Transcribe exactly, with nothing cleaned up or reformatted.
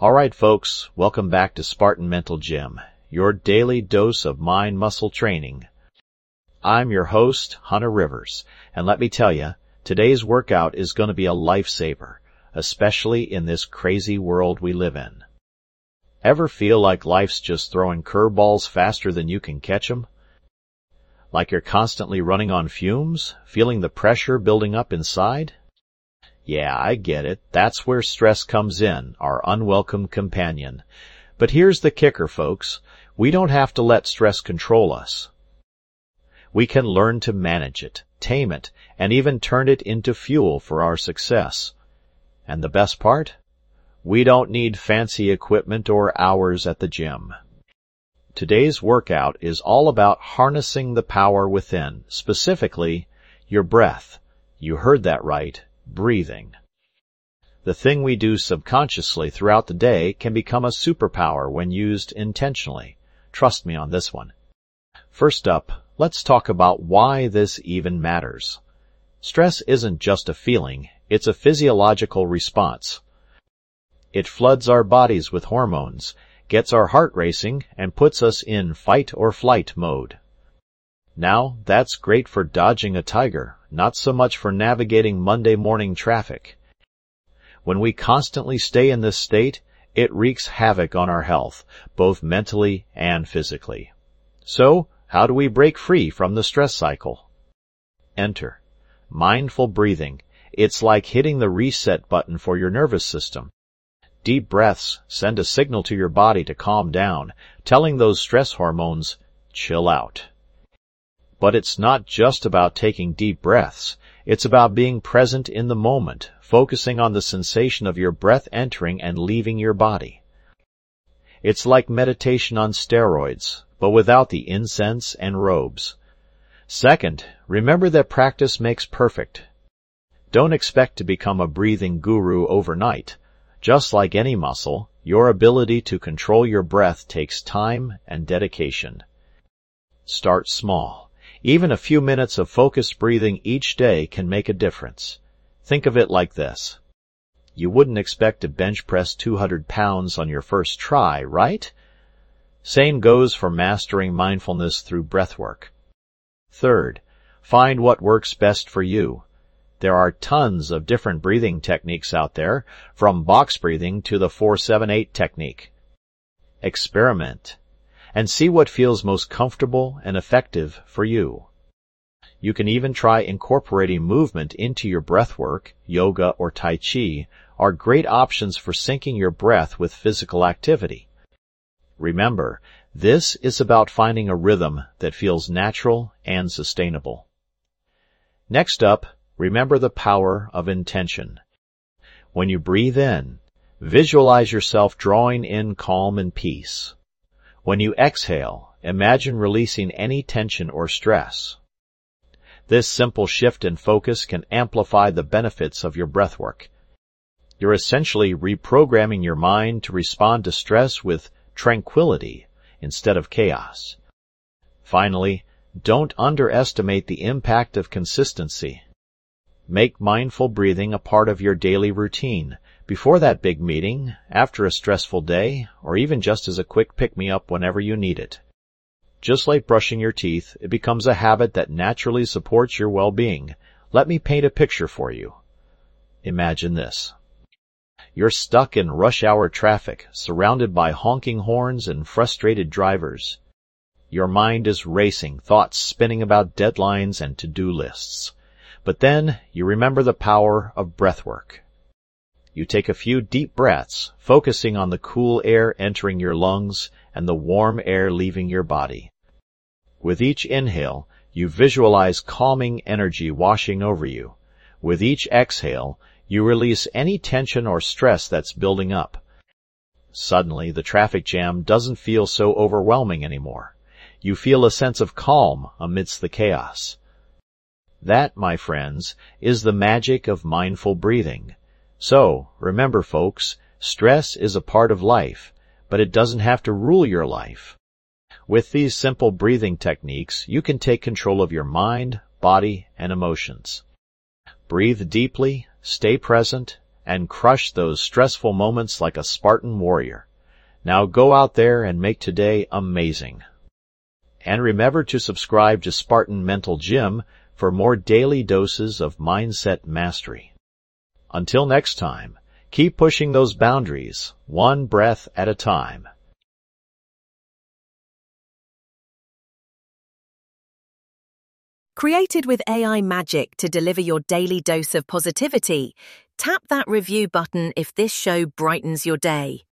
Alright folks, welcome back to Spartan Mental Gym, your daily dose of mind-muscle training. I'm your host, Hunter Rivers, and let me tell you, today's workout is going to be a lifesaver, especially in this crazy world we live in. Ever feel like life's just throwing curveballs faster than you can catch 'em? Like you're constantly running on fumes, feeling the pressure building up inside? Yeah, I get it. That's where stress comes in, our unwelcome companion. But here's the kicker, folks. We don't have to let stress control us. We can learn to manage it, tame it, and even turn it into fuel for our success. And the best part? We don't need fancy equipment or hours at the gym. Today's workout is all about harnessing the power within, specifically, your breath. You heard that right. Breathing. The thing we do subconsciously throughout the day can become a superpower when used intentionally. Trust me on this one. First up, let's talk about why this even matters. Stress isn't just a feeling, it's a physiological response. It floods our bodies with hormones, gets our heart racing, and puts us in fight or flight mode. Now, that's great for dodging a tiger, not so much for navigating Monday morning traffic. When we constantly stay in this state, it wreaks havoc on our health, both mentally and physically. So, how do we break free from the stress cycle? Enter mindful breathing. It's like hitting the reset button for your nervous system. Deep breaths send a signal to your body to calm down, telling those stress hormones, chill out. But it's not just about taking deep breaths. It's about being present in the moment, focusing on the sensation of your breath entering and leaving your body. It's like meditation on steroids, but without the incense and robes. Second, remember that practice makes perfect. Don't expect to become a breathing guru overnight. Just like any muscle, your ability to control your breath takes time and dedication. Start small. Even a few minutes of focused breathing each day can make a difference. Think of it like this. You wouldn't expect to bench press two hundred pounds on your first try, right? Same goes for mastering mindfulness through breathwork. Third, find what works best for you. There are tons of different breathing techniques out there, from box breathing to the four seven eight technique. Experiment and see what feels most comfortable and effective for you. You can even try incorporating movement into your breathwork. Yoga or Tai Chi are great options for syncing your breath with physical activity. Remember, this is about finding a rhythm that feels natural and sustainable. Next up, remember the power of intention. When you breathe in, visualize yourself drawing in calm and peace. When you exhale, imagine releasing any tension or stress. This simple shift in focus can amplify the benefits of your breathwork. You're essentially reprogramming your mind to respond to stress with tranquility instead of chaos. Finally, don't underestimate the impact of consistency. Make mindful breathing a part of your daily routine, before that big meeting, after a stressful day, or even just as a quick pick-me-up whenever you need it. Just like brushing your teeth, it becomes a habit that naturally supports your well-being. Let me paint a picture for you. Imagine this. You're stuck in rush-hour traffic, surrounded by honking horns and frustrated drivers. Your mind is racing, thoughts spinning about deadlines and to-do lists. But then, you remember the power of breathwork. You take a few deep breaths, focusing on the cool air entering your lungs and the warm air leaving your body. With each inhale, you visualize calming energy washing over you. With each exhale, you release any tension or stress that's building up. Suddenly, the traffic jam doesn't feel so overwhelming anymore. You feel a sense of calm amidst the chaos. That, my friends, is the magic of mindful breathing. So, remember folks, stress is a part of life, but it doesn't have to rule your life. With these simple breathing techniques, you can take control of your mind, body, and emotions. Breathe deeply, stay present, and crush those stressful moments like a Spartan warrior. Now go out there and make today amazing. And remember to subscribe to Spartan Mental Gym for more daily doses of mindset mastery. Until next time, keep pushing those boundaries, one breath at a time. Created with A I magic to deliver your daily dose of positivity, tap that review button if this show brightens your day.